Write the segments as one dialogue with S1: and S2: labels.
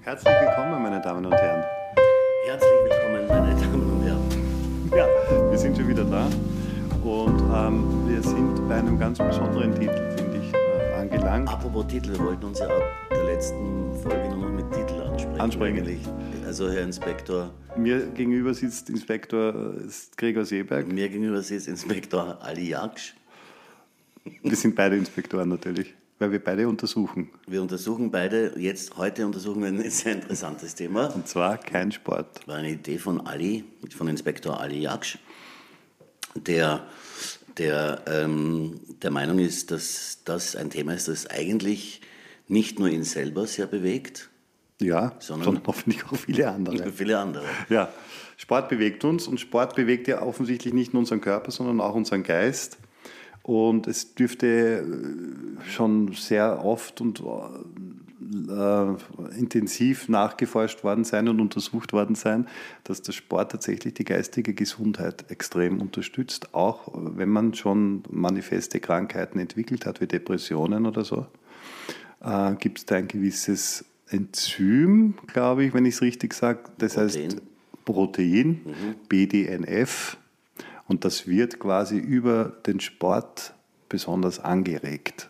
S1: Herzlich willkommen, meine Damen und Herren.
S2: Herzlich willkommen, meine Damen und Herren.
S1: Ja, wir sind schon wieder da und wir sind bei einem ganz besonderen Titel, finde ich, angelangt.
S2: Apropos Titel, wir wollten uns ja ab der letzten Folge nur noch mit Titel ansprechen. Eigentlich. Also Herr Inspektor.
S1: Mir gegenüber sitzt Inspektor Gregor Seeberg.
S2: Mir gegenüber sitzt Inspektor Ali Jaksch.
S1: Wir sind beide Inspektoren natürlich, weil wir beide untersuchen.
S2: Wir untersuchen beide, heute untersuchen wir ein sehr interessantes Thema.
S1: Und zwar kein Sport.
S2: War eine Idee von Inspektor Ali Jaksch, der Meinung ist, dass das ein Thema ist, das eigentlich nicht nur ihn selber sehr bewegt,
S1: ja, sondern hoffentlich auch viele andere.
S2: Viele andere.
S1: Ja, Sport bewegt uns und Sport bewegt ja offensichtlich nicht nur unseren Körper, sondern auch unseren Geist. Und es dürfte schon sehr oft und intensiv nachgeforscht worden sein und untersucht worden sein, dass der Sport tatsächlich die geistige Gesundheit extrem unterstützt, auch wenn man schon manifeste Krankheiten entwickelt hat, wie Depressionen oder so. Gibt es da ein gewisses Enzym, glaube ich, wenn ich es richtig sage, das heißt Protein, BDNF. Und das wird quasi über den Sport besonders angeregt.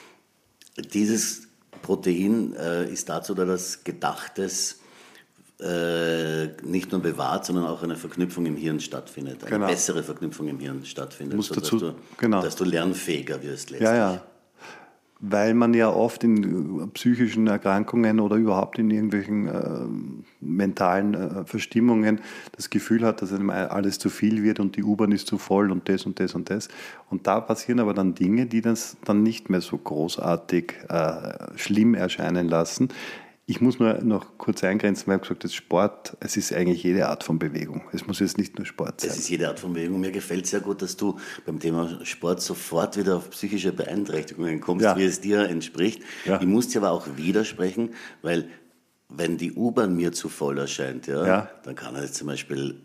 S2: Dieses Protein ist dazu da, dass Gedachtes nicht nur bewahrt, sondern auch eine Verknüpfung im Hirn stattfindet. Eine bessere Verknüpfung im Hirn stattfindet, dass du lernfähiger wirst letztlich.
S1: Ja. Weil man ja oft in psychischen Erkrankungen oder überhaupt in irgendwelchen mentalen Verstimmungen das Gefühl hat, dass einem alles zu viel wird und die U-Bahn ist zu voll und das und das und das. Und da passieren aber dann Dinge, die das dann nicht mehr so großartig schlimm erscheinen lassen. Ich muss nur noch kurz eingrenzen, weil ich gesagt habe, Sport, es ist eigentlich jede Art von Bewegung. Es muss jetzt nicht nur Sport sein.
S2: Es ist jede Art von Bewegung. Mir gefällt sehr gut, dass du beim Thema Sport sofort wieder auf psychische Beeinträchtigungen kommst, wie es dir entspricht. Ja. Ich muss dir aber auch widersprechen, weil wenn die U-Bahn mir zu voll erscheint, dann kann er jetzt zum Beispiel,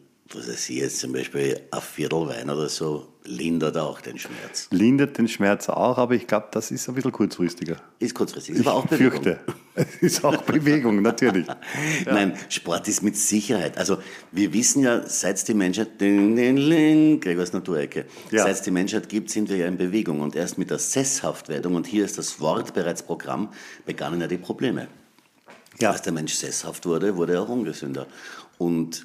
S2: ein Viertel Wein oder so, lindert auch den Schmerz.
S1: Lindert den Schmerz auch, aber ich glaube, das ist ein bisschen kurzfristiger.
S2: Ist kurzfristig, ist aber auch Bewegung.
S1: Ich fürchte, es ist auch Bewegung, natürlich. Ja.
S2: Nein, Sport ist mit Sicherheit. Also wir wissen ja, seit es die Menschheit, Gregors Naturecke, seit es die Menschheit gibt, sind wir ja in Bewegung. Und erst mit der Sesshaftwerdung, und hier ist das Wort bereits Programm, begannen ja die Probleme. Ja. Als der Mensch sesshaft wurde, wurde er auch ungesünder. Und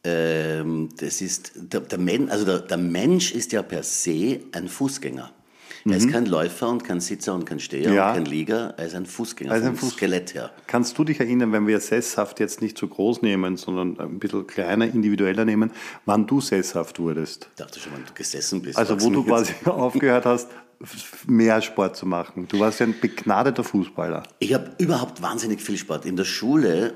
S2: das ist, der Mensch ist ja per se ein Fußgänger. Er ist kein Läufer und kein Sitzer und kein Steher und kein Lieger, er ist ein Fußgänger vom Skelett her.
S1: Kannst du dich erinnern, wenn wir sesshaft jetzt nicht so groß nehmen, sondern ein bisschen kleiner, individueller nehmen, wann du sesshaft wurdest?
S2: Ich dachte schon, wann du gesessen bist.
S1: Also wo du quasi aufgehört hast, mehr Sport zu machen. Du warst ja ein begnadeter Fußballer.
S2: Ich habe überhaupt wahnsinnig viel Sport. In der Schule,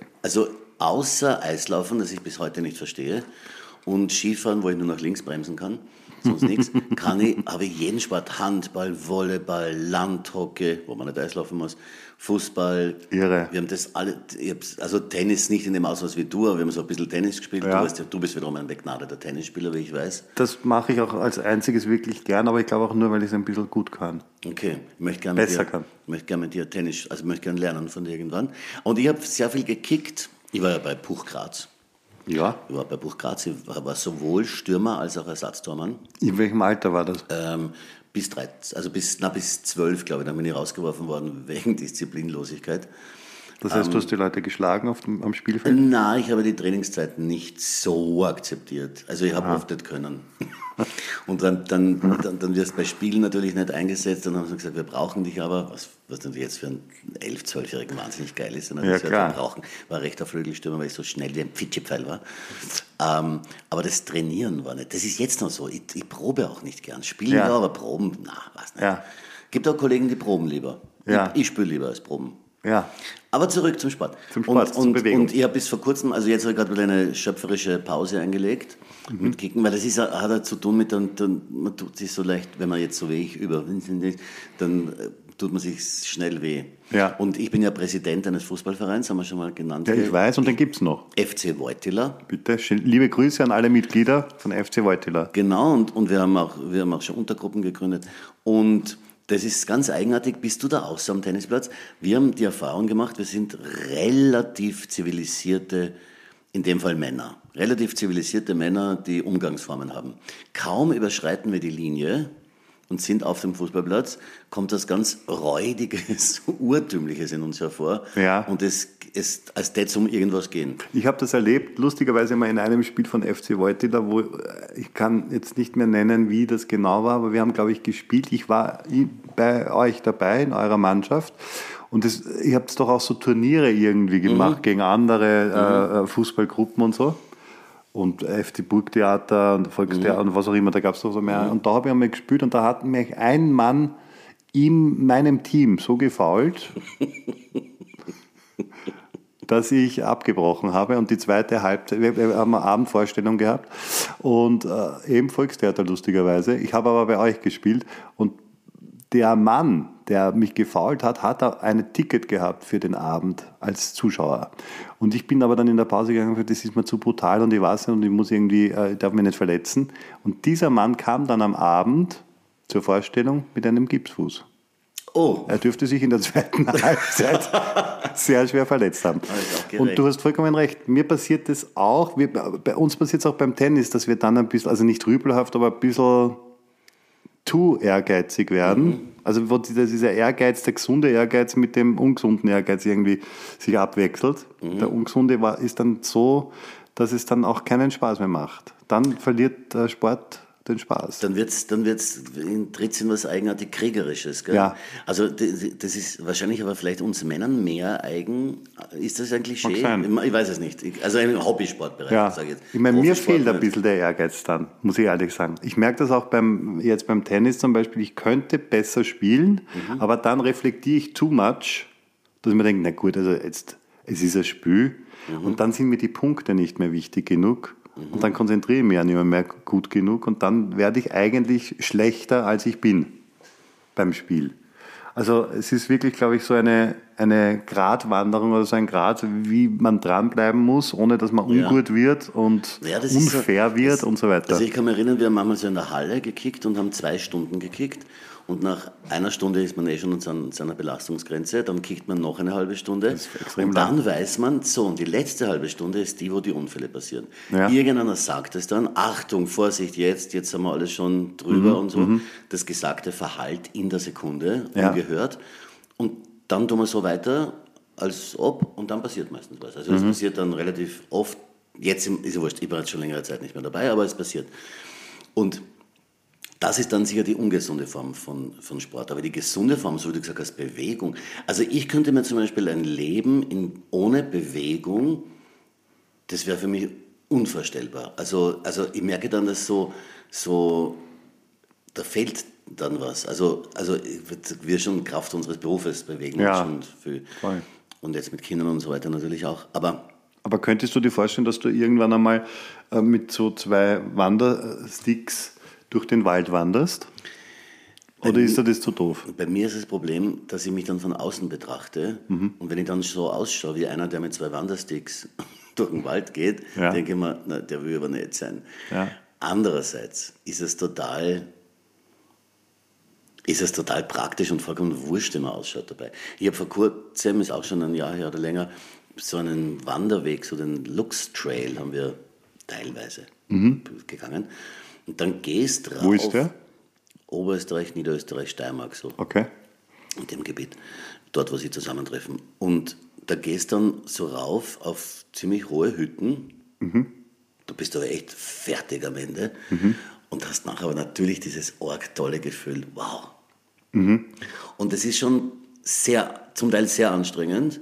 S2: außer Eislaufen, das ich bis heute nicht verstehe, und Skifahren, wo ich nur nach links bremsen kann, sonst nichts, habe ich jeden Sport, Handball, Volleyball, Landhockey, wo man nicht Eislaufen muss, Fußball.
S1: Irre.
S2: Wir haben das alle, also Tennis nicht in dem Ausmaß wie du, aber wir haben so ein bisschen Tennis gespielt. Ja. Du bist wiederum ein begnadeter Tennisspieler, wie ich weiß.
S1: Das mache ich auch als einziges wirklich gern, aber ich glaube auch nur, weil ich es ein bisschen gut kann.
S2: Okay, ich möchte gerne mit dir Tennis, also ich möchte gerne lernen von dir irgendwann. Und ich habe sehr viel gekickt. Ich war ja bei Puch Graz.
S1: Ja.
S2: Ich war bei Puch Graz. Ich war sowohl Stürmer als auch Ersatztormann.
S1: In welchem Alter war das?
S2: Bis 13, also bis 12, glaube ich. Dann bin ich rausgeworfen worden wegen Disziplinlosigkeit.
S1: Das heißt, du hast die Leute geschlagen am Spielfeld?
S2: Nein, ich habe die Trainingszeiten nicht so akzeptiert. Also ich habe oft nicht können. Und dann wirst du bei Spielen natürlich nicht eingesetzt. Dann haben sie gesagt, wir brauchen dich aber, was natürlich jetzt für einen 11-, 12-Jährigen wahnsinnig geil ist. Ja, klar. Brauchen. War rechter Flügelstürmer, weil ich so schnell wie ein Pfitschepfeil war. Aber das Trainieren war nicht. Das ist jetzt noch so. Ich probe auch nicht gern. Spielen ja, aber proben, weiß nicht. Ja. Gibt auch Kollegen, die proben lieber. Ja. Ich spiele lieber als proben.
S1: Ja.
S2: Aber zurück zum Sport.
S1: Zur Bewegung.
S2: Und ich habe bis vor kurzem, also jetzt habe ich gerade wieder eine schöpferische Pause eingelegt mit Kicken, weil das hat ja zu tun mit, man tut sich so leicht, wenn man jetzt so wie ich dann tut man sich schnell weh.
S1: Ja.
S2: Und ich bin ja Präsident eines Fußballvereins, haben wir schon mal genannt.
S1: Ja, ich weiß, und den gibt es noch.
S2: FC Wojtyla.
S1: Bitte, liebe Grüße an alle Mitglieder von FC Wojtyla.
S2: Genau, und wir haben auch schon Untergruppen gegründet. Und Das ist ganz eigenartig. Bist du da auch so am Tennisplatz? Wir haben die Erfahrung gemacht, wir sind relativ zivilisierte, in dem Fall Männer, relativ zivilisierte Männer, die Umgangsformen haben. Kaum überschreiten wir die Linie und sind auf dem Fußballplatz, kommt das ganz Räudiges, Urtümliches in uns hervor.
S1: Ja.
S2: Und es ist, als täte es um irgendwas gehen.
S1: Ich habe das erlebt, lustigerweise mal in einem Spiel von FC Vojtila, wo ich kann jetzt nicht mehr nennen, wie das genau war, aber wir haben, glaube ich, gespielt. Ich war bei euch dabei, in eurer Mannschaft. Und ihr habt doch auch so Turniere irgendwie gemacht gegen andere Fußballgruppen und so. Und FC Burgtheater und Volkstheater und was auch immer, da gab es doch so mehr. Und da habe ich einmal gespielt und da hat mich ein Mann in meinem Team so gefoult, dass ich abgebrochen habe und die zweite Halbzeit, wir haben eine Abendvorstellung gehabt und eben Volkstheater lustigerweise. Ich habe aber bei euch gespielt und der Mann, der mich gefoult hat, hat ein Ticket gehabt für den Abend als Zuschauer. Und ich bin aber dann in der Pause gegangen, das ist mir zu brutal und ich weiß nicht und ich muss irgendwie, ich darf mich nicht verletzen. Und dieser Mann kam dann am Abend zur Vorstellung mit einem Gipsfuß.
S2: Oh.
S1: Er dürfte sich in der zweiten Halbzeit sehr schwer verletzt haben. Und du hast vollkommen recht. Mir passiert das auch, bei uns passiert es auch beim Tennis, dass wir dann ein bisschen, also nicht rüpelhaft, aber ein bisschen zu ehrgeizig werden. Also wo dieser Ehrgeiz, der gesunde Ehrgeiz mit dem ungesunden Ehrgeiz irgendwie sich abwechselt. Der ungesunde ist dann so, dass es dann auch keinen Spaß mehr macht. Dann verliert der Sport den Spaß.
S2: Dann tritt in was eigenartig Kriegerisches. Gell?
S1: Ja.
S2: Also das ist wahrscheinlich aber vielleicht uns Männern mehr eigen. Ist das ein Klischee? Ich weiß es nicht. Also ein Hobbysportbereich, sage ich jetzt.
S1: Ich meine, mir fehlt ein bisschen der Ehrgeiz dann, muss ich ehrlich sagen. Ich merke das auch beim Tennis zum Beispiel, ich könnte besser spielen, aber dann reflektiere ich too much, dass ich mir denke, na gut, also jetzt, es ist ein Spiel und dann sind mir die Punkte nicht mehr wichtig genug. Und dann konzentriere ich mich ja nicht mehr gut genug und dann werde ich eigentlich schlechter, als ich bin beim Spiel. Also es ist wirklich, glaube ich, so eine Gratwanderung oder so ein Grad, wie man dranbleiben muss, ohne dass man ungut wird und unfair wird und so weiter.
S2: Also ich kann mich erinnern, wir haben einmal so in der Halle gekickt und haben 2 Stunden gekickt. Und nach einer Stunde ist man schon an seiner Belastungsgrenze, dann kickt man noch eine halbe Stunde und dann weiß man, so, und die letzte halbe Stunde ist die, wo die Unfälle passieren. Ja. Irgendeiner sagt es dann, Achtung, Vorsicht, jetzt haben wir alles schon drüber und so. Das Gesagte verhallt in der Sekunde, ungehört. Und dann tun wir so weiter, als ob, und dann passiert meistens was. Also das passiert dann relativ oft, jetzt ist ja wurscht, ich bin jetzt schon längere Zeit nicht mehr dabei, aber es passiert. Und das ist dann sicher die ungesunde Form von Sport. Aber die gesunde Form, so wie du gesagt hast, Bewegung. Also ich könnte mir zum Beispiel ein Leben ohne Bewegung, das wäre für mich unvorstellbar. Also ich merke dann, dass so da fehlt dann was. Also wir schon Kraft unseres Berufes bewegen uns schon viel. Voll. Und jetzt mit Kindern und so weiter natürlich auch. Aber
S1: könntest du dir vorstellen, dass du irgendwann einmal mit so 2 Wandersticks durch den Wald wanderst? Oder ist dir das zu doof?
S2: Bei mir ist das Problem, dass ich mich dann von außen betrachte und wenn ich dann so ausschaue wie einer, der mit 2 Wandersticks durch den Wald geht, denke ich mir, na, der will aber nicht sein. Ja. Andererseits ist es total praktisch und vollkommen wurscht, wie man ausschaut dabei. Ich habe vor kurzem, ist auch schon ein Jahr her oder länger, so einen Wanderweg, so den Lux Trail haben wir teilweise gegangen. Und dann gehst rauf.
S1: Wo ist der?
S2: Oberösterreich, Niederösterreich, Steiermark, so.
S1: Okay.
S2: In dem Gebiet, dort, wo sie zusammentreffen. Und da gehst dann so rauf auf ziemlich hohe Hütten. Du bist aber echt fertig am Ende. Und hast nachher aber natürlich dieses arg tolle Gefühl, wow. Und es ist schon zum Teil sehr anstrengend.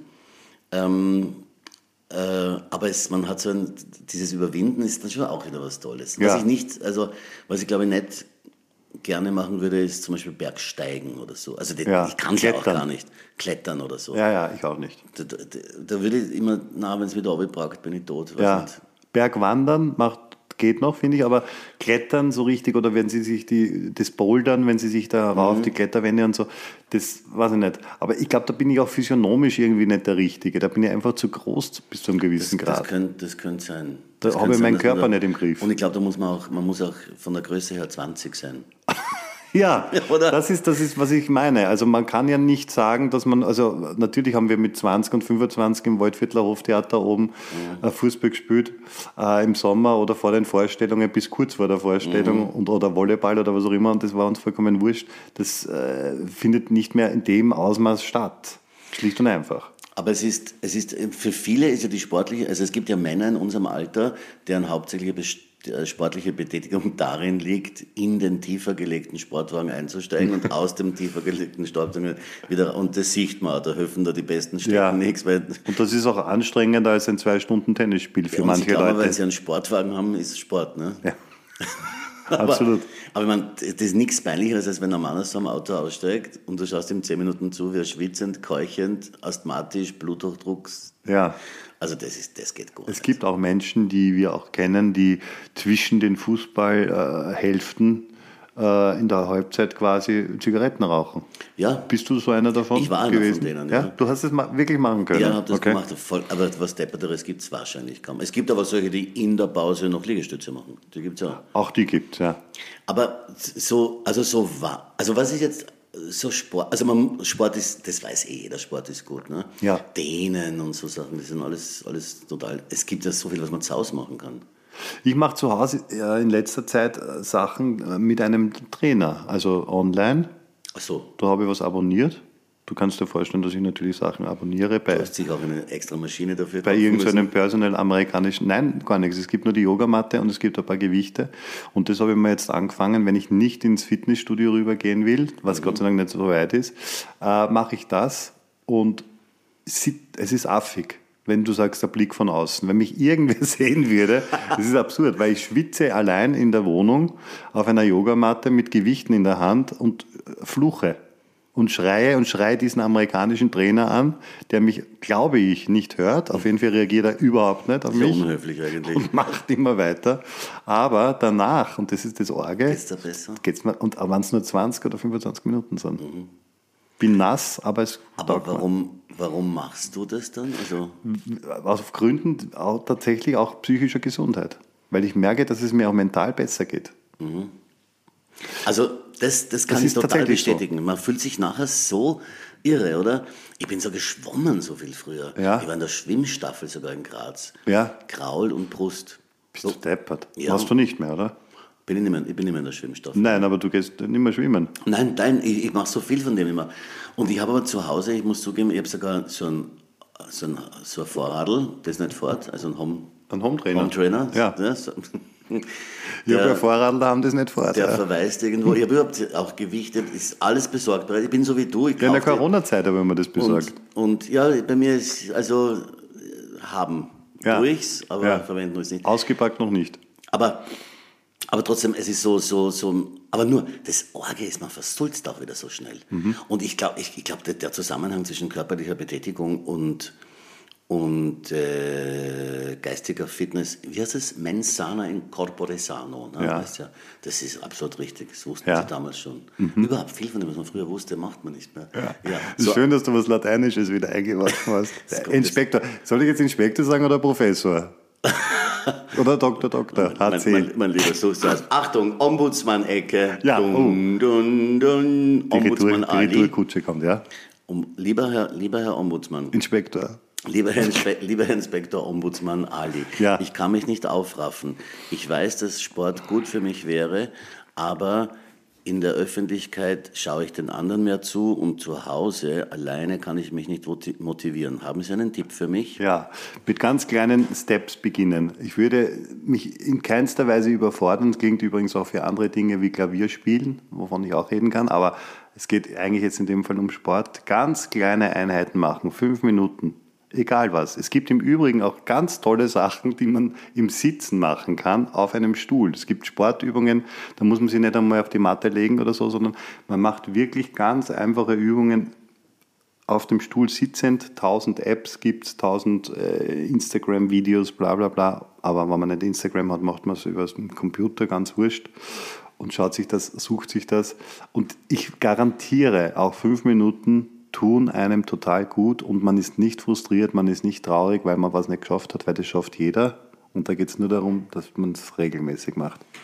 S2: Aber man hat so dieses Überwinden ist dann schon auch wieder was Tolles. Was ich glaube ich nicht gerne machen würde, ist zum Beispiel Bergsteigen oder so. Also ich kann es ja auch gar nicht. Klettern oder so.
S1: Ja, ich auch nicht.
S2: Da würde ich immer, wenn es wieder runterbraucht, bin ich tot.
S1: Bergwandern geht noch, finde ich, aber Klettern so richtig, oder wenn sie sich das Bouldern, wenn sie sich da rauf, die Kletterwände und so, das weiß ich nicht. Aber ich glaube, da bin ich auch physiognomisch irgendwie nicht der Richtige. Da bin ich einfach zu groß bis zu einem gewissen Grad.
S2: Das könnte sein.
S1: Da habe ich meinen Körper nicht im Griff.
S2: Und ich glaube, man muss auch von der Größe her 20 sein.
S1: Ja,
S2: Oder?
S1: das ist, was ich meine. Also man kann ja nicht sagen, dass man, also natürlich haben wir mit 20 und 25 im Waldviertler Hoftheater oben Fußball gespielt, im Sommer oder vor den Vorstellungen bis kurz vor der Vorstellung oder Volleyball oder was auch immer, und das war uns vollkommen wurscht. Das findet nicht mehr in dem Ausmaß statt. Schlicht und einfach.
S2: Aber es ist, für viele ist ja die sportliche, also es gibt ja Männer in unserem Alter, deren hauptsächliche sportliche Betätigung darin liegt, in den tiefer gelegten Sportwagen einzusteigen und aus dem tiefer gelegten Sportwagen wieder, und das sieht man, da helfen da die besten Strecken nichts. Weil,
S1: und das ist auch anstrengender als ein 2 Stunden Tennisspiel für manche Leute.
S2: Wenn sie einen Sportwagen haben, ist es Sport, ne?
S1: Ja. Absolut.
S2: Aber ich meine, das ist nichts Peinlicheres, als wenn ein Mann aus so einem Auto aussteigt und du schaust ihm 10 Minuten zu, wie er schwitzend, keuchend, asthmatisch, Bluthochdruck.
S1: Ja.
S2: Also das geht gut.
S1: Es gibt auch Menschen, die wir auch kennen, die zwischen den Fußballhälften in der Halbzeit quasi Zigaretten rauchen.
S2: Ja.
S1: Bist du so einer davon?
S2: Ich war einer von denen, ja.
S1: Du hast es wirklich machen können?
S2: Ja, ich habe das gemacht. Aber was Depperteres gibt es wahrscheinlich kaum. Es gibt aber solche, die in der Pause noch Liegestütze machen. Die gibt es auch.
S1: Auch die gibt es, ja.
S2: Aber was ist jetzt so Sport? Also Sport ist, das weiß jeder, Sport ist gut, ne?
S1: Ja.
S2: Dehnen und so Sachen, das sind alles total. Es gibt ja so viel, was man zu Hause machen kann.
S1: Ich mache zu Hause in letzter Zeit Sachen mit einem Trainer, also online.
S2: Ach so.
S1: Da habe ich was abonniert. Du kannst dir vorstellen, dass ich natürlich Sachen abonniere.
S2: Du hast sich auch eine extra Maschine dafür
S1: bei irgendeinem personal amerikanischen, nein, gar nichts. Es gibt nur die Yogamatte und es gibt ein paar Gewichte. Und das habe ich mir jetzt angefangen, wenn ich nicht ins Fitnessstudio rübergehen will, was Gott sei Dank nicht so weit ist, mache ich das, und es ist affig, wenn du sagst, der Blick von außen. Wenn mich irgendwer sehen würde, das ist absurd, weil ich schwitze allein in der Wohnung auf einer Yogamatte mit Gewichten in der Hand und fluche und schreie diesen amerikanischen Trainer an, der mich, glaube ich, nicht hört. Auf jeden Fall reagiert er überhaupt nicht auf mich.
S2: Unhöflich eigentlich.
S1: Und macht immer weiter. Aber danach, und das ist das Orge,
S2: geht's da besser?
S1: Und wenn es nur 20 oder 25 Minuten sind. Bin nass, aber es...
S2: Aber warum machst du das dann? Also
S1: auf Gründen tatsächlich auch psychischer Gesundheit. Weil ich merke, dass es mir auch mental besser geht.
S2: Also das kann ich total bestätigen. So. Man fühlt sich nachher so irre, oder? Ich bin so geschwommen so viel früher.
S1: Ja.
S2: Ich war in der Schwimmstaffel sogar in Graz.
S1: Ja.
S2: Graul und Brust.
S1: Bist du deppert?
S2: Ja.
S1: Machst du nicht mehr, oder?
S2: Ich bin nicht mehr in der Schwimmstaffel.
S1: Nein, aber du gehst nicht mehr schwimmen.
S2: Nein, ich mache so viel von dem immer. Und ich habe aber zu Hause, ich muss zugeben, ich habe sogar so ein Vorradl, das nicht fährt, also ein Home-Trainer.
S1: Ja. Ich habe ja Vorradl, da haben das nicht fährt.
S2: Der verweist irgendwo. Ich habe überhaupt auch Gewichte, ist alles besorgt. Ich bin so wie du.
S1: In der Corona-Zeit habe ich mir das besorgt.
S2: Und ja, bei mir ist also haben durchs, aber verwenden wir es nicht.
S1: Ausgepackt noch nicht.
S2: Aber trotzdem, es ist so, aber nur, das Orge ist, man versulzt auch wieder so schnell. Und ich glaube, der Zusammenhang zwischen körperlicher Betätigung und geistiger Fitness, wie heißt es? Mens sana in corpore sano. Ne?
S1: Ja.
S2: Das ist absolut richtig, das wussten sie damals schon. Überhaupt viel von dem, was man früher wusste, macht man nicht mehr.
S1: Ja. So. Schön, dass du was Lateinisches wieder eingeworfen hast. Inspektor. Soll ich jetzt Inspektor sagen oder Professor? Oder Doktor, HC.
S2: Mein Lieber, so Achtung, Ombudsmann-Ecke.
S1: Ja,
S2: Ombudsmann
S1: die Retourkutsche kommt, ja.
S2: Lieber Herr Ombudsmann.
S1: Inspektor.
S2: Lieber Herr Inspektor Ombudsmann Ali, ich kann mich nicht aufraffen. Ich weiß, dass Sport gut für mich wäre, aber in der Öffentlichkeit schaue ich den anderen mehr zu und zu Hause alleine kann ich mich nicht motivieren. Haben Sie einen Tipp für mich?
S1: Ja, mit ganz kleinen Steps beginnen. Ich würde mich in keinster Weise überfordern. Das klingt übrigens auch für andere Dinge wie Klavierspielen, wovon ich auch reden kann, aber es geht eigentlich jetzt in dem Fall um Sport. Ganz kleine Einheiten machen, 5 Minuten. Egal was. Es gibt im Übrigen auch ganz tolle Sachen, die man im Sitzen machen kann, auf einem Stuhl. Es gibt Sportübungen, da muss man sich nicht einmal auf die Matte legen oder so, sondern man macht wirklich ganz einfache Übungen auf dem Stuhl sitzend. 1000 Apps gibt es, 1000 Instagram-Videos, bla bla bla. Aber wenn man nicht Instagram hat, macht man es über den Computer, ganz wurscht. Und schaut sich das, sucht sich das. Und ich garantiere, auch 5 Minuten tun einem total gut und man ist nicht frustriert, man ist nicht traurig, weil man was nicht geschafft hat, weil das schafft jeder. Und da geht es nur darum, dass man es regelmäßig macht.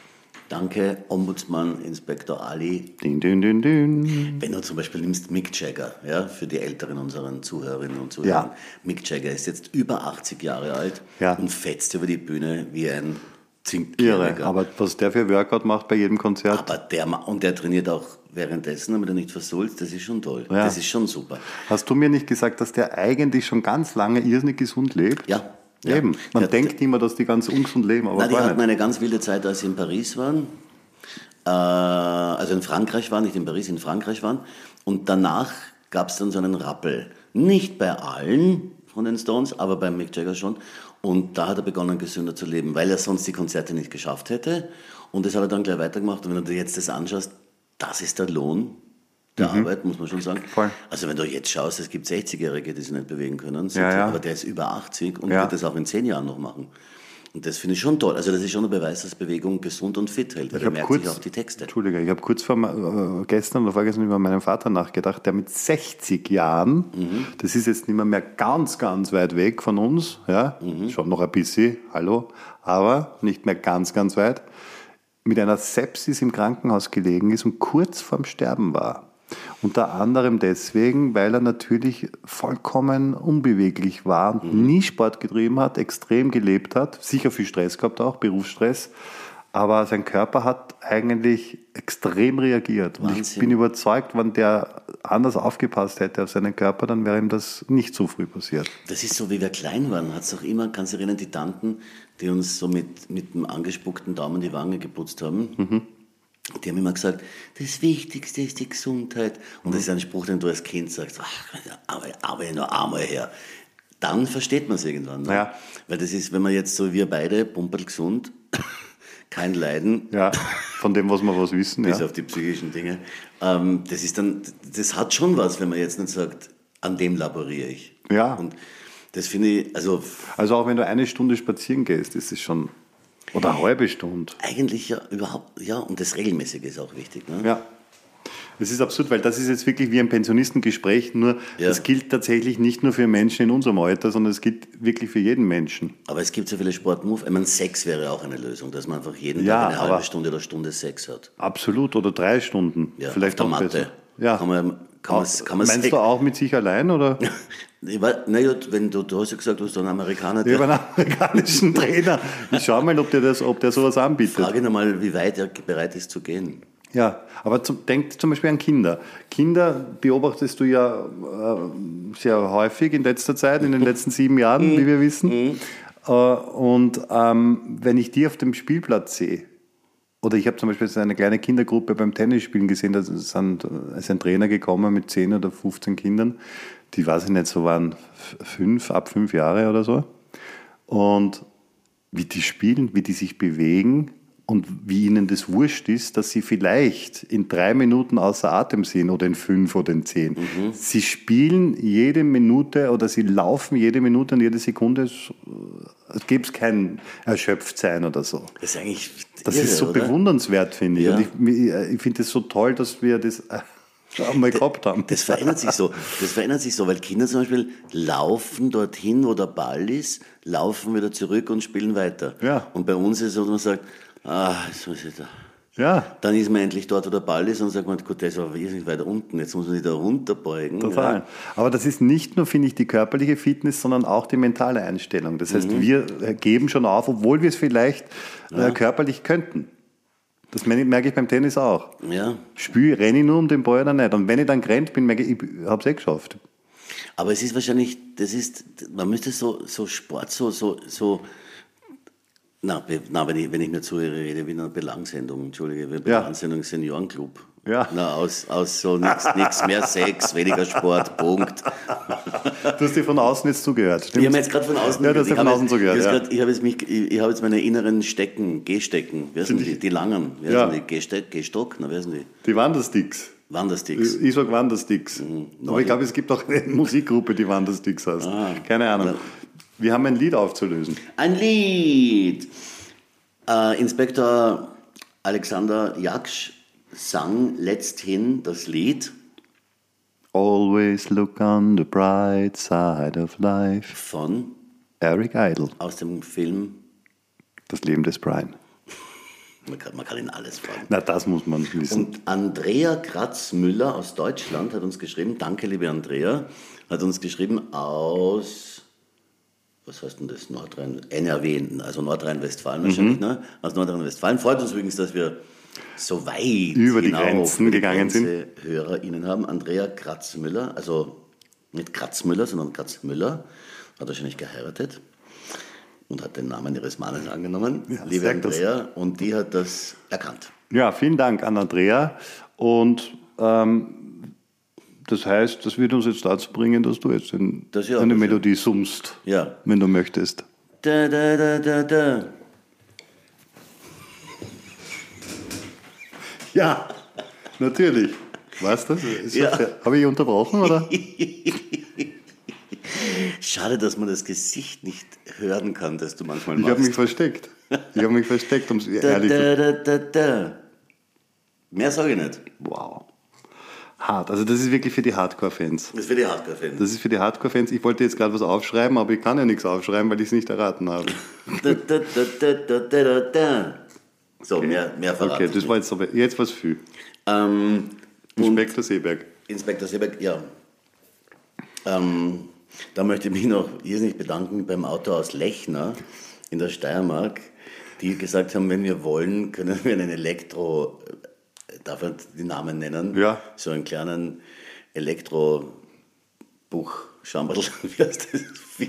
S2: Danke, Ombudsmann, Inspektor Ali.
S1: Din, din, din, din.
S2: Wenn du zum Beispiel nimmst Mick Jagger, ja, für die Älteren unseren Zuhörerinnen und Zuhörer.
S1: Ja.
S2: Mick Jagger ist jetzt über 80 Jahre alt und fetzt über die Bühne wie ein
S1: Irre, aber was der für Workout macht bei jedem Konzert.
S2: Aber der trainiert auch währenddessen, damit er nicht versulzt, das ist schon toll.
S1: Ja.
S2: Das ist schon super.
S1: Hast du mir nicht gesagt, dass der eigentlich schon ganz lange irrsinnig gesund lebt?
S2: Ja.
S1: Eben. Man denkt immer, dass die ganz ungesund leben, aber
S2: die hatten eine ganz wilde Zeit, als sie in Paris waren. Also in Frankreich waren, nicht in Paris, in Frankreich waren. Und danach gab es dann so einen Rappel. Nicht bei allen von den Stones, aber bei Mick Jagger schon. Und da hat er begonnen, gesünder zu leben, weil er sonst die Konzerte nicht geschafft hätte. Und das hat er dann gleich weitergemacht. Und wenn du dir jetzt das anschaust, das ist der Lohn der Arbeit, muss man schon sagen.
S1: Voll.
S2: Also wenn du jetzt schaust, es gibt 60-Jährige, die sich nicht bewegen können.
S1: Ja.
S2: Aber der ist über 80 und wird das auch in 10 Jahren noch machen. Und das finde ich schon toll. Also das ist schon ein Beweis, dass Bewegung gesund und fit hält. Da merkt sich auch die Texte.
S1: Entschuldige, ich habe kurz gestern oder vorgestern über meinen Vater nachgedacht, der mit 60 Jahren, das ist jetzt nicht mehr ganz, ganz weit weg von uns, ja, schon noch ein bisschen, hallo, aber nicht mehr ganz, ganz weit, mit einer Sepsis im Krankenhaus gelegen ist und kurz vorm Sterben war. Unter anderem deswegen, weil er natürlich vollkommen unbeweglich war und nie Sport getrieben hat, extrem gelebt hat, sicher viel Stress gehabt auch, Berufsstress, aber sein Körper hat eigentlich extrem reagiert. Und ich bin überzeugt, wenn der anders aufgepasst hätte auf seinen Körper, dann wäre ihm das nicht so früh passiert.
S2: Das ist so, wie wir klein waren, hat es auch immer, kannst du erinnern, die Tanten, die uns so mit dem angespuckten Daumen die Wange geputzt haben, die haben immer gesagt, das Wichtigste ist die Gesundheit. Und das ist ein Spruch, den du als Kind sagst, aber nur einmal her. Dann versteht man es irgendwann. Ne?
S1: Ja.
S2: Weil das ist, wenn man jetzt so, wir beide, pumperlgesund, kein Leiden.
S1: Ja, von dem, was wir was wissen.
S2: Bis auf die psychischen Dinge. Das hat schon was, wenn man jetzt nicht sagt, an dem laboriere ich.
S1: Ja.
S2: Und das finde ich, also
S1: auch wenn du 1 Stunde spazieren gehst, ist es schon, oder eine halbe Stunde.
S2: Eigentlich ja überhaupt, ja, und das Regelmäßige ist auch wichtig. Ne?
S1: Ja. Es ist absurd, weil das ist jetzt wirklich wie ein Pensionistengespräch, nur das gilt tatsächlich nicht nur für Menschen in unserem Alter, sondern es gilt wirklich für jeden Menschen.
S2: Aber es gibt so viele Sportmoves. Ich meine, Sex wäre auch eine Lösung, dass man einfach jeden Tag eine halbe Stunde oder Stunde Sex hat.
S1: Absolut, oder 3 Stunden.
S2: Ja,
S1: vielleicht
S2: auf der
S1: auch
S2: Matte.
S1: Besser. Ja.
S2: Kann man
S1: Meinst du auch mit sich allein, oder?
S2: Naja, wenn du hast ja gesagt, du hast einen Amerikaner.
S1: Ich habe einen amerikanischen Trainer. Ich schau mal, ob der sowas anbietet.
S2: Frage ihn mal, wie weit er bereit ist zu gehen.
S1: Ja, aber denk zum Beispiel an Kinder. Kinder beobachtest du ja sehr häufig in letzter Zeit, in den letzten 7 Jahren, wie wir wissen. Und wenn ich die auf dem Spielplatz sehe, oder ich habe zum Beispiel eine kleine Kindergruppe beim Tennisspielen gesehen, da ist ein Trainer gekommen mit 10 oder 15 Kindern, die, weiß ich nicht, so waren ab 5 Jahre oder so. Und wie die spielen, wie die sich bewegen, und wie ihnen das wurscht ist, dass sie vielleicht in 3 Minuten außer Atem sind oder in 5 oder in 10. Sie spielen jede Minute oder sie laufen jede Minute und jede Sekunde. Es gibt kein Erschöpftsein oder so.
S2: Das ist eigentlich
S1: das
S2: irre,
S1: ist so
S2: oder?
S1: bewundernswert, finde ich.
S2: Ja.
S1: Und ich finde es so toll, dass wir das einmal gehabt haben.
S2: Das verändert sich so. Das verändert sich so, weil Kinder zum Beispiel laufen dorthin, wo der Ball ist, laufen wieder zurück und spielen weiter.
S1: Ja.
S2: Und bei uns ist es so, dass man sagt, jetzt muss ich da.
S1: Ja.
S2: Dann ist man endlich dort, wo der Ball ist und sagt man, gut, der ist aber wesentlich weiter unten, jetzt muss man sich da runterbeugen.
S1: Total. Ja. Aber das ist nicht nur, finde ich, die körperliche Fitness, sondern auch die mentale Einstellung. Das heißt, wir geben schon auf, obwohl wir es vielleicht körperlich könnten. Das merke ich beim Tennis auch.
S2: Ja.
S1: Renne ich nur um den Ball oder nicht. Und wenn ich dann gerannt bin, merke ich habe es geschafft.
S2: Aber es ist wahrscheinlich, man müsste so Sport, wenn ich mir zuhöre, wie eine Belangsendung, Entschuldige, Belangsendung Seniorenclub.
S1: Ja.
S2: Aus so nichts mehr Sex, weniger Sport, Punkt.
S1: Du hast dir von außen jetzt zugehört, stimmt?
S2: Ich habe jetzt gerade von außen
S1: zugehört. Ja, du hast dir von außen zugehört.
S2: Ich habe jetzt meine inneren Gehstecken, wer sind die langen? Wer sind die? Gehstock? Wer sind die?
S1: Die Wandersticks.
S2: Wandersticks.
S1: Ich sage Wandersticks. Aber ich glaube, es gibt auch eine Musikgruppe, die Wandersticks heißt. Keine Ahnung. Wir haben ein Lied aufzulösen.
S2: Ein Lied! Inspektor Alexander Jaksch sang letzthin das Lied
S1: Always look on the bright side of life
S2: von
S1: Eric Idle
S2: aus dem Film
S1: Das Leben des Brian.
S2: Man kann ihn alles fragen.
S1: Na, das muss man wissen.
S2: Und Andrea Kratz-Müller aus Deutschland hat uns geschrieben, danke liebe Andrea, hat uns geschrieben aus, was heißt denn das, NRW, also Nordrhein-Westfalen wahrscheinlich, ne? Aus Nordrhein-Westfalen. Freut uns übrigens, dass wir so weit
S1: über die Grenzen gegangen sind.
S2: HörerInnen haben. Andrea Kratz-Müller, also nicht Kratzmüller, sondern Kratz-Müller, hat wahrscheinlich geheiratet und hat den Namen ihres Mannes angenommen,
S1: Ja,
S2: liebe Andrea, und die hat das erkannt.
S1: Ja, vielen Dank an Andrea. Und das heißt, das wird uns jetzt dazu bringen, dass du jetzt eine Melodie summst,
S2: ja,
S1: wenn du möchtest.
S2: Da, da, da, da, da.
S1: Ja, natürlich. Weißt du?
S2: Ja.
S1: Habe ich unterbrochen, oder?
S2: Schade, dass man das Gesicht nicht hören kann, das du manchmal machst.
S1: Ich habe mich versteckt. Um es
S2: Da,
S1: ehrlich zu
S2: da, da, da, da. Mehr sage ich nicht.
S1: Wow. Hart. Also das ist wirklich für die Hardcore-Fans.
S2: Das ist für die Hardcore-Fans.
S1: Das ist für die Hardcore-Fans. Ich wollte jetzt gerade was aufschreiben, aber ich kann ja nichts aufschreiben, weil ich es nicht erraten habe.
S2: Da, da, da, da, da, da, da. So, mehr verraten.
S1: Okay, das war jetzt was viel. Inspektor Seeberg.
S2: Inspektor Seeberg, ja. Da möchte ich mich noch irrsinnig bedanken beim Auto aus Lechner in der Steiermark, die gesagt haben, wenn wir wollen, können wir einen darf ich die Namen nennen?
S1: Ja.
S2: So einen kleinen Elektrobuch-Schamberl, wie heißt das?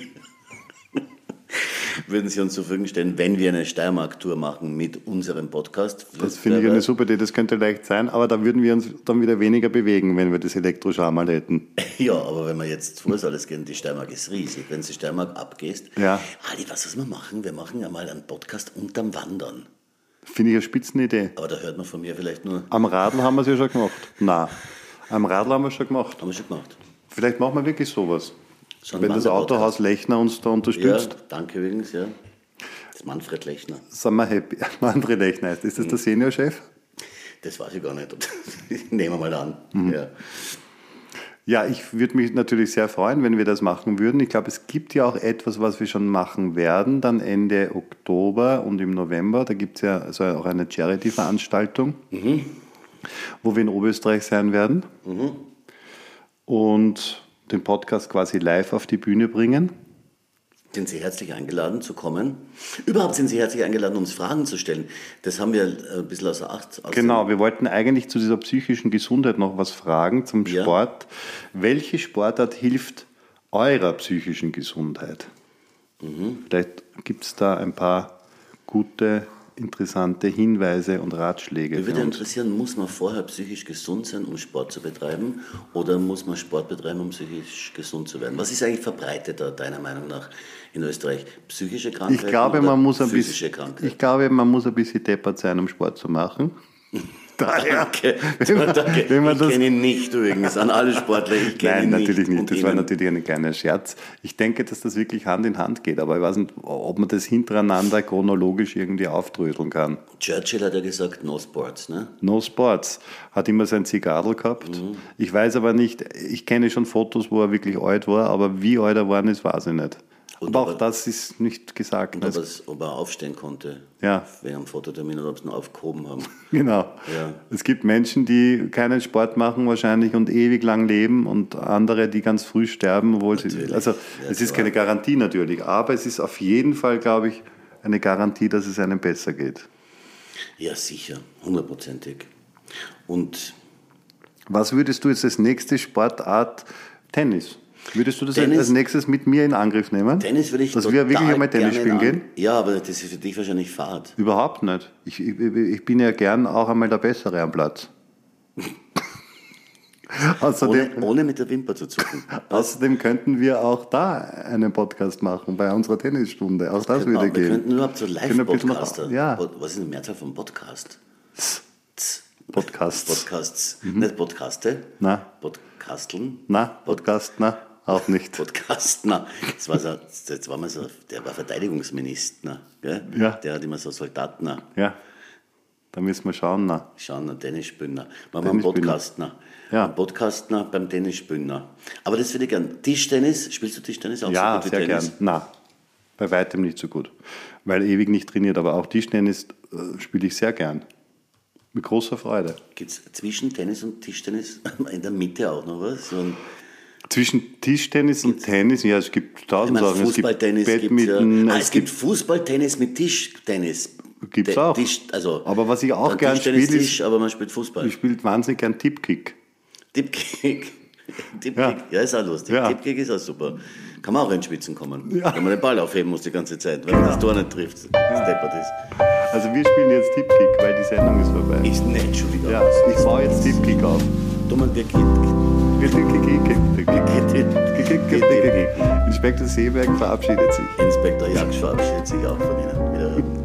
S2: Würden Sie uns zur Verfügung stellen, wenn wir eine Steiermark-Tour machen mit unserem Podcast.
S1: Das finde ich eine super Idee, das könnte leicht sein, aber da würden wir uns dann wieder weniger bewegen, wenn wir das Elektroscharmal hätten.
S2: Ja, aber wenn wir jetzt vor alles gehen, die Steiermark ist riesig. Wenn du die Steiermark abgehst,
S1: ja.
S2: Ali, was wir machen? Wir machen ja mal einen Podcast unterm Wandern.
S1: Finde ich eine Spitzenidee.
S2: Aber da hört man von mir vielleicht nur...
S1: Am Radl haben wir es ja schon gemacht. Nein, am Radl haben wir es schon gemacht.
S2: Haben wir schon gemacht.
S1: Vielleicht machen wir wirklich sowas.
S2: So
S1: wenn das Autohaus Lechner uns da unterstützt.
S2: Ja, danke übrigens, ja. Das ist Manfred Lechner.
S1: Sind wir happy. Manfred Lechner heißt. Ist das der Seniorchef?
S2: Das weiß ich gar nicht. Nehmen wir mal an. Ja.
S1: Ja, ich würde mich natürlich sehr freuen, wenn wir das machen würden. Ich glaube, es gibt ja auch etwas, was wir schon machen werden, dann Ende Oktober und im November. Da gibt es ja also auch eine Charity-Veranstaltung, wo wir in Oberösterreich sein werden und den Podcast quasi live auf die Bühne bringen.
S2: Sind Sie herzlich eingeladen zu kommen? Überhaupt sind Sie herzlich eingeladen, uns Fragen zu stellen. Das haben wir ein bisschen außer Acht.
S1: Genau, wir wollten eigentlich zu dieser psychischen Gesundheit noch was fragen, zum Sport. Welche Sportart hilft eurer psychischen Gesundheit? Vielleicht gibt es da ein paar gute, interessante Hinweise und Ratschläge.
S2: Mich würde interessieren, muss man vorher psychisch gesund sein, um Sport zu betreiben? Oder muss man Sport betreiben, um psychisch gesund zu werden? Was ist eigentlich verbreiteter, deiner Meinung nach, in Österreich? Psychische Krankheit oder physische Krankheit?
S1: Ich glaube, man muss ein bisschen deppert sein, um Sport zu machen.
S2: Danke. Ich kenne ihn nicht übrigens, an alle Sportler, ich kenne ihn nicht.
S1: Nein, natürlich nicht. Das war natürlich ein kleiner Scherz. Ich denke, dass das wirklich Hand in Hand geht, aber ich weiß nicht, ob man das hintereinander chronologisch irgendwie aufdröseln kann.
S2: Churchill hat ja gesagt, no sports, ne?
S1: No sports. Hat immer sein Zigarrl gehabt. Ich weiß aber nicht, ich kenne schon Fotos, wo er wirklich alt war, aber wie alt er war, ist, weiß ich nicht. Aber auch das ist nicht gesagt.
S2: Und ob er aufstehen konnte, wegen dem Fototermin, oder ob sie ihn aufgehoben haben.
S1: Genau.
S2: Ja.
S1: Es gibt Menschen, die keinen Sport machen wahrscheinlich und ewig lang leben und andere, die ganz früh sterben, obwohl sie... Also es ist keine Garantie natürlich, aber es ist auf jeden Fall, glaube ich, eine Garantie, dass es einem besser geht.
S2: Ja, sicher, 100%. Und
S1: was würdest du jetzt als nächste Sportart? Tennis. Würdest du das als nächstes mit mir in Angriff nehmen?
S2: Tennis würde ich
S1: dass wir wirklich einmal Tennis spielen gehen?
S2: Ja, aber das ist für dich wahrscheinlich Fahrt.
S1: Überhaupt nicht. Ich bin ja gern auch einmal der Bessere am Platz.
S2: Ohne mit der Wimper zu zucken.
S1: Außerdem könnten wir auch da einen Podcast machen, bei unserer Tennisstunde. Auch das würde gehen.
S2: Wir könnten überhaupt so Live-Podcaster.
S1: Ja.
S2: Was ist die Mehrzahl von Podcast?
S1: Podcasts.
S2: Nicht Podcaste?
S1: Na.
S2: Podcasteln?
S1: Na, Podcast, na. Auch nicht.
S2: Podcastner. Das war mal so, der war Verteidigungsminister, gell?
S1: Ja.
S2: Der hat immer so Soldaten.
S1: Ja. Da müssen wir schauen, na.
S2: Tennis spielen. Machen wir einen Podcastner.
S1: Ja.
S2: Ein Podcastner beim Tennis spielen. Aber das würde ich gern. Tischtennis, spielst du Tischtennis auch?
S1: Ja,
S2: so
S1: sehr gern. Na. Bei weitem nicht so gut, weil ewig nicht trainiert. Aber auch Tischtennis spiele ich sehr gern. Mit großer Freude.
S2: Gibt es zwischen Tennis und Tischtennis in der Mitte auch noch was?
S1: Zwischen Tischtennis und Tennis, ja, es gibt tausend Sachen.
S2: Fußballtennis es gibt Fußballtennis mit Tischtennis.
S1: Gibt es auch. Aber was ich auch gern spiele, ist,
S2: aber man spielt Fußball.
S1: Ich spiele wahnsinnig gern Tippkick.
S2: Tippkick, ja, ist auch lustig. Ja. Tippkick ist auch super. Kann man auch in Spitzen kommen. Ja. Wenn man den Ball aufheben muss die ganze Zeit, weil man das Tor nicht trifft, das deppert ist.
S1: Also wir spielen jetzt Tippkick, weil die Sendung ist vorbei.
S2: Ich nicht schon wieder.
S1: Ja, ich baue jetzt Tippkick auf. Inspektor Seeberg verabschiedet sich.
S2: Inspektor Jaksch verabschiedet sich auch von Ihnen. Wiederhören.